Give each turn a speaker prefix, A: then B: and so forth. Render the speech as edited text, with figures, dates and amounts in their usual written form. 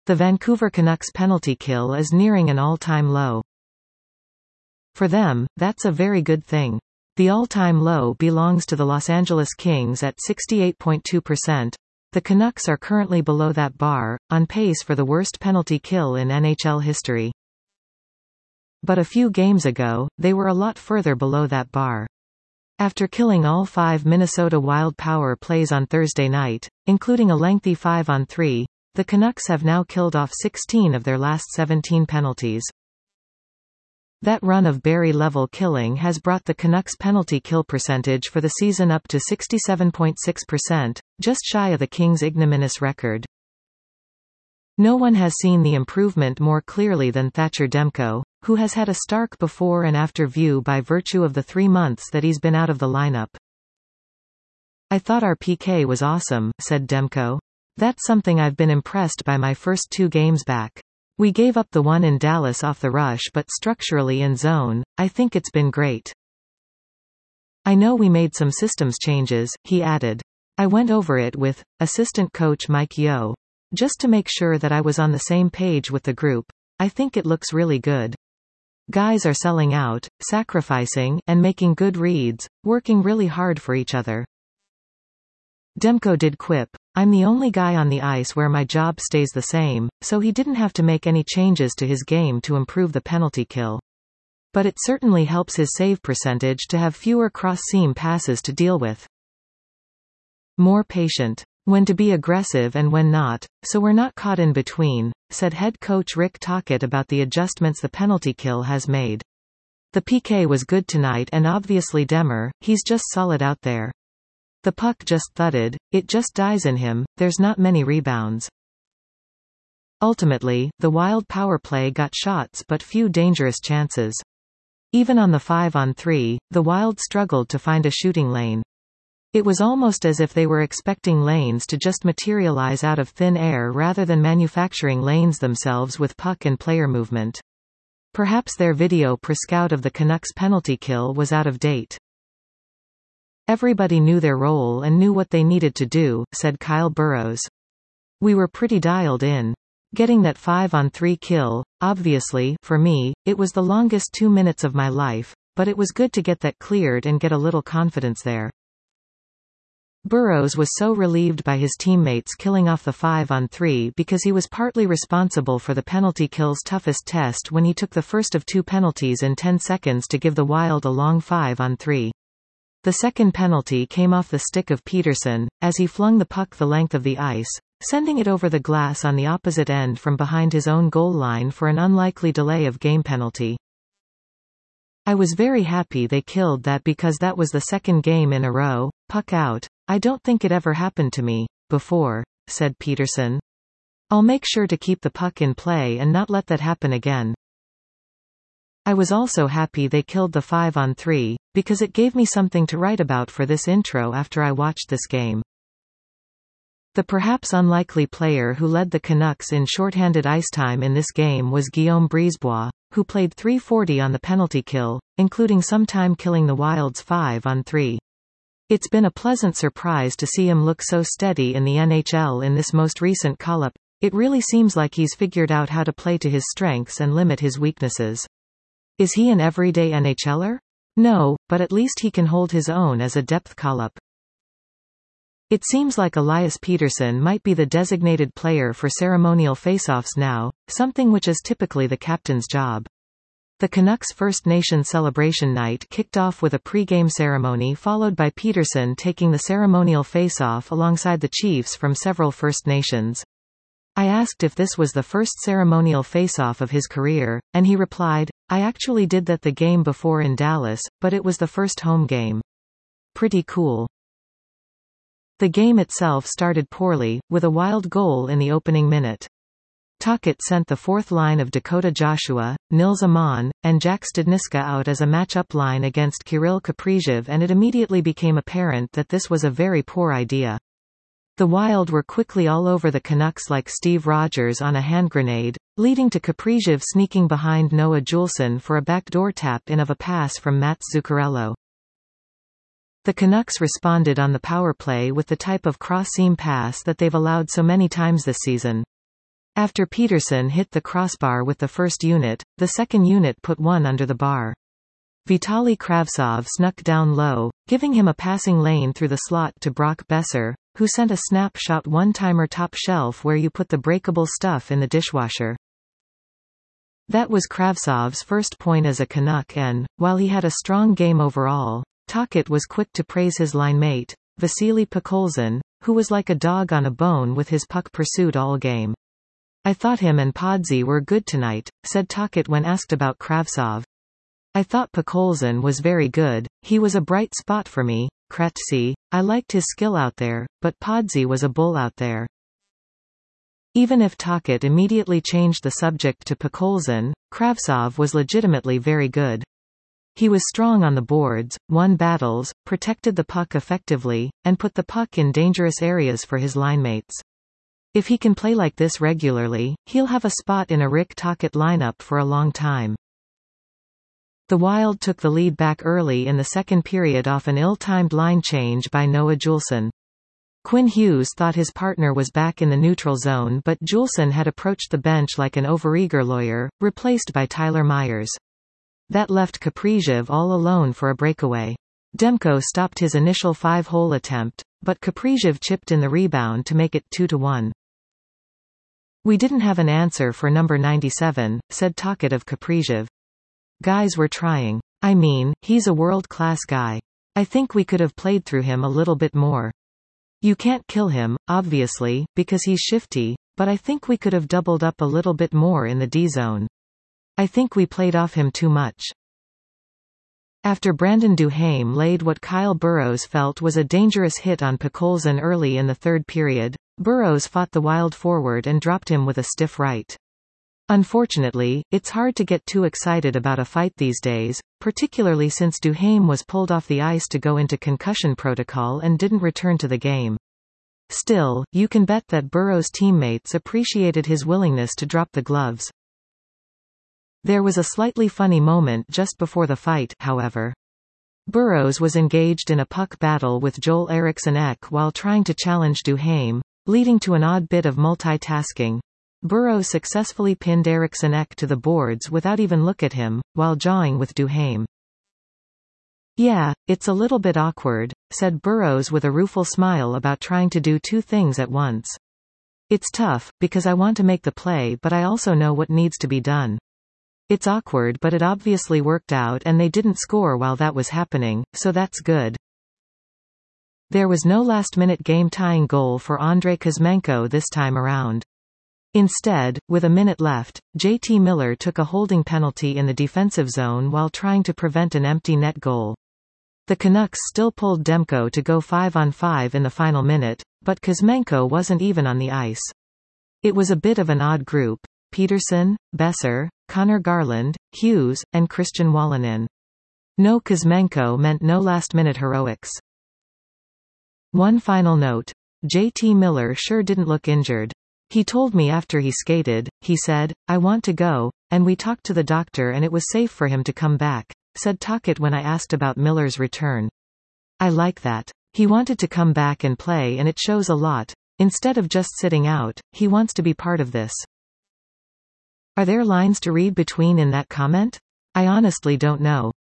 A: The Vancouver Canucks penalty kill is nearing an all-time low. For them, that's a very good thing. The all-time low belongs to the Los Angeles Kings at 68.2%. The Canucks are currently below that bar, on pace for the worst penalty kill in NHL history. But a few games ago, they were a lot further below that bar. After killing all 5 Minnesota Wild power plays on Thursday night, including a lengthy 5-on-3, the Canucks have now killed off 16 of their last 17 penalties. That run of Barrie-level killing has brought the Canucks' penalty kill percentage for the season up to 67.6%, just shy of the Kings' ignominious record. No one has seen the improvement more clearly than Thatcher Demko, who has had a stark before and after view by virtue of the 3 months that he's been out of the lineup. "I thought our PK was awesome," said Demko. "That's something I've been impressed by my first 2 games back. We gave up the one in Dallas off the rush, but structurally in zone, I think it's been great. I know we made some systems changes," he added. "I went over it with assistant coach Mike Yeo, just to make sure that I was on the same page with the group. I think it looks really good. Guys are selling out, sacrificing, and making good reads, working really hard for each other." Demko did quip, "I'm the only guy on the ice where my job stays the same," so he didn't have to make any changes to his game to improve the penalty kill. But it certainly helps his save percentage to have fewer cross-seam passes to deal with. "More patient. When to be aggressive and when not, so we're not caught in between," said head coach Rick Tocchet about the adjustments the penalty kill has made. "The PK was good tonight and obviously Demmer, he's just solid out there. The puck just thudded, it just dies in him, there's not many rebounds." Ultimately, the Wild power play got shots but few dangerous chances. Even on the 5-on-3, the Wild struggled to find a shooting lane. It was almost as if they were expecting lanes to just materialize out of thin air rather than manufacturing lanes themselves with puck and player movement. Perhaps their video per scout of the Canucks penalty kill was out of date. "Everybody knew their role and knew what they needed to do," said Kyle Burroughs. "We were pretty dialed in. Getting that 5-on-3 kill, obviously, for me, it was the longest 2 minutes of my life, but it was good to get that cleared and get a little confidence there." Burroughs was so relieved by his teammates killing off the 5-on-3 because he was partly responsible for the penalty kill's toughest test when he took the first of 2 penalties in 10 seconds to give the Wild a long 5-on-3. The second penalty came off the stick of Peterson, as he flung the puck the length of the ice, sending it over the glass on the opposite end from behind his own goal line for an unlikely delay of game penalty. "I was very happy they killed that because that was the second game in a row, puck out. I don't think it ever happened to me before," said Peterson. "I'll make sure to keep the puck in play and not let that happen again. I was also happy they killed the 5-on-3, because it gave me something to write about for this intro after I watched this game." The perhaps unlikely player who led the Canucks in shorthanded ice time in this game was Guillaume Brisebois, who played .340 on the penalty kill, including some time killing the Wild's 5-on-3. It's been a pleasant surprise to see him look so steady in the NHL in this most recent call-up. It really seems like he's figured out how to play to his strengths and limit his weaknesses. Is he an everyday NHLer? No, but at least he can hold his own as a depth call-up. It seems like Elias Peterson might be the designated player for ceremonial faceoffs now, something which is typically the captain's job. The Canucks First Nation celebration night kicked off with a pre-game ceremony followed by Peterson taking the ceremonial faceoff alongside the Chiefs from several First Nations. I asked if this was the first ceremonial faceoff of his career, and he replied, "I actually did that the game before in Dallas, but it was the first home game. Pretty cool." The game itself started poorly, with a Wild goal in the opening minute. Tocchet sent the fourth line of Dakota Joshua, Nils Aman, and Jack Studnicka out as a matchup line against Kirill Kaprizov, and it immediately became apparent that this was a very poor idea. The Wild were quickly all over the Canucks like Steve Rogers on a hand grenade, leading to Kaprizov sneaking behind Noah Juulsen for a backdoor tap-in of a pass from Mats Zuccarello. The Canucks responded on the power play with the type of cross-seam pass that they've allowed so many times this season. After Peterson hit the crossbar with the first unit, the second unit put one under the bar. Vitaly Kravtsov snuck down low, giving him a passing lane through the slot to Brock Besser, who sent a snapshot one-timer top shelf where you put the breakable stuff in the dishwasher. That was Kravtsov's first point as a Canuck and, while he had a strong game overall, Tocchet was quick to praise his line mate, Vasily Podkolzin, who was like a dog on a bone with his puck pursuit all game. "I thought him and Podsy were good tonight," said Tocchet when asked about Kravtsov. "I thought Podkolzin was very good, he was a bright spot for me, Kretzy. I liked his skill out there, but Podsy was a bull out there." Even if Tocchet immediately changed the subject to Podkolzin, Kravtsov was legitimately very good. He was strong on the boards, won battles, protected the puck effectively, and put the puck in dangerous areas for his linemates. If he can play like this regularly, he'll have a spot in a Rick Tocchet lineup for a long time. The Wild took the lead back early in the second period off an ill-timed line change by Noah Juulsen. Quinn Hughes thought his partner was back in the neutral zone, but Juulsen had approached the bench like an overeager lawyer, replaced by Tyler Myers. That left Kaprizov all alone for a breakaway. Demko stopped his initial 5-hole attempt, but Kaprizov chipped in the rebound to make it 2-1. "We didn't have an answer for number 97, said Tocchet of Kaprizov. "Guys were trying. I mean, he's a world-class guy. I think we could have played through him a little bit more. You can't kill him, obviously, because he's shifty, but I think we could have doubled up a little bit more in the D-zone. I think we played off him too much." After Brandon Duhaime laid what Kyle Burroughs felt was a dangerous hit on Podkolzin early in the third period, Burroughs fought the Wild forward and dropped him with a stiff right. Unfortunately, it's hard to get too excited about a fight these days, particularly since Duhaime was pulled off the ice to go into concussion protocol and didn't return to the game. Still, you can bet that Burroughs' teammates appreciated his willingness to drop the gloves. There was a slightly funny moment just before the fight, however. Burroughs was engaged in a puck battle with Joel Eriksson Ek while trying to challenge Duhaime, leading to an odd bit of multitasking. Burroughs successfully pinned Eriksson Ek to the boards without even look at him, while jawing with Duhaime. "Yeah, it's a little bit awkward," said Burroughs with a rueful smile about trying to do two things at once. "It's tough, because I want to make the play but I also know what needs to be done. It's awkward but it obviously worked out and they didn't score while that was happening, so that's good." There was no last-minute game-tying goal for Andrei Kuzmenko this time around. Instead, with a minute left, JT Miller took a holding penalty in the defensive zone while trying to prevent an empty net goal. The Canucks still pulled Demko to go 5-on-5 in the final minute, but Kuzmenko wasn't even on the ice. It was a bit of an odd group: Peterson, Besser, Connor Garland, Hughes, and Christian Wolanin. No Kuzmenko meant no last-minute heroics. One final note. JT Miller sure didn't look injured. "He told me after he skated, he said, 'I want to go,' and we talked to the doctor and it was safe for him to come back," said Tocchet when I asked about Miller's return. "I like that. He wanted to come back and play and it shows a lot. Instead of just sitting out, he wants to be part of this." Are there lines to read between in that comment? I honestly don't know.